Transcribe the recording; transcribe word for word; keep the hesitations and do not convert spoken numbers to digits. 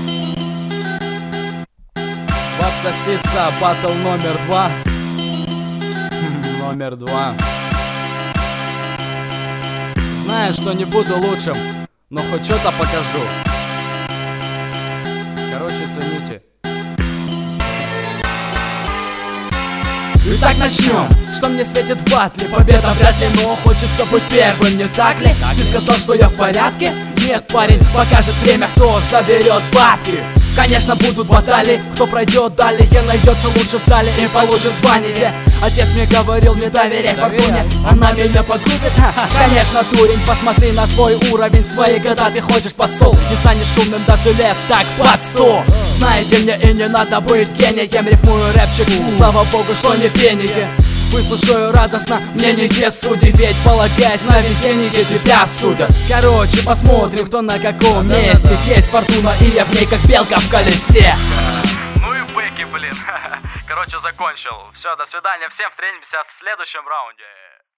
Баб-сосиса, батл номер два. Номер два. Знаю, что не буду лучшим, но хоть что-то покажу. Короче, цените. Итак, начнем. Что мне светит в батле? Победа вряд ли, но хочется быть первым, не так ли? Ты сказал, что я в порядке? Нет, парень, покажет время, кто заберет бабки. Конечно, будут баталии, кто пройдет далее, найдется лучше в зале и получит звание. Отец мне говорил, не доверяй фортуне, она меня подгубит. Конечно, дурень, посмотри на свой уровень, в свои года ты ходишь под стол, не станешь шумным даже лет так под сто. Знаете, мне и не надо быть гением, рифмую рэпчик, слава богу, что не пение. Выслушаю радостно мнение судей, ведь полагаясь на везение тебя судят. Короче, посмотрим, кто на каком месте. Есть фортуна, и я в ней как белка в колесе. Ну и бэки, блин. Короче, закончил. Все, до свидания, всем встретимся в следующем раунде.